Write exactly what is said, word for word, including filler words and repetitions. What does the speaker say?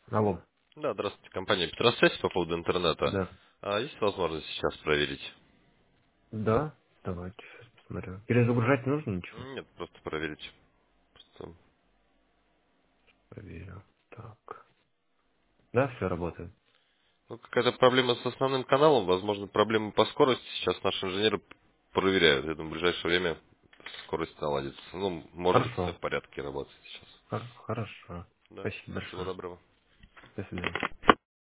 Алло. Да, здравствуйте, компания Петросвязь по поводу интернета. Да. А есть возможность сейчас проверить? Да, давайте сейчас посмотрю. Перезагружать не нужно ничего? Нет, просто проверить. Просто, Проверю. Так. Да, все работает. ну, какая-то проблема с основным каналом, возможно, проблемы по скорости. Сейчас наши инженеры проверяют. Я думаю, в ближайшее время скорость наладится. Ну, может быть, все Хорошо. в порядке работает сейчас. Хор- Хорошо. Да, Спасибо всего большое. доброго. До свидания.